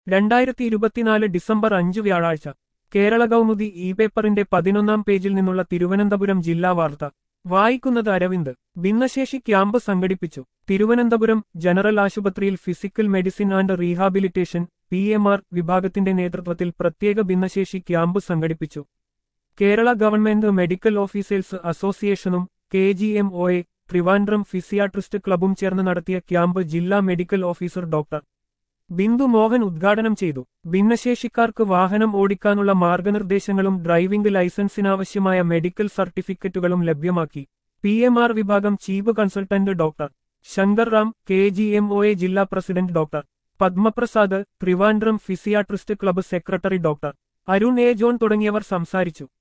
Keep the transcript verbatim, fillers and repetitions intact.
രണ്ടായിരത്തി ഇരുപത്തിനാല് ഡിസംബർ അഞ്ച് വ്യാഴാഴ്ച കേരള കൗമുദി ഇ പേപ്പറിന്റെ പതിനൊന്നാം പേജിൽ നിന്നുള്ള തിരുവനന്തപുരം ജില്ലാ വാർത്ത വായിക്കുന്നത് അരവിന്ദ്. ഭിന്നശേഷി ക്യാമ്പ് സംഘടിപ്പിച്ചു. തിരുവനന്തപുരം ജനറൽ ആശുപത്രിയിൽ physical medicine and rehabilitation P M R വിഭാഗത്തിന്റെ നേതൃത്വത്തിൽ പ്രത്യേക ഭിന്നശേഷി ക്യാമ്പ് സംഘടിപ്പിച്ചു. കേരള ഗവൺമെന്റ് മെഡിക്കൽ ഓഫീസേഴ്സ് അസോസിയേഷനും K G M O A Trivandrum physiatrist ക്ലബും ചേർന്ന് നടത്തിയ ക്യാമ്പ് ജില്ലാ medical officer doctor Bindu Mohan ഉദ്ഘാടനം ചെയ്തു. ഭിന്നശേഷിക്കാർക്ക് വാഹനം ഓടിക്കാനുള്ള മാർഗനിർദ്ദേശങ്ങളും ഡ്രൈവിംഗ് ലൈസൻസിനാവശ്യമായ മെഡിക്കൽ സർട്ടിഫിക്കറ്റുകളും ലഭ്യമാക്കി. പി എം ആർ വിഭാഗം chief consultant doctor Shankar Ram, K G M O A ജില്ലാ president doctor Padmaprasad, Trivandrum physiatrist club secretary doctor Arun A John തുടങ്ങിയവർ സംസാരിച്ചു.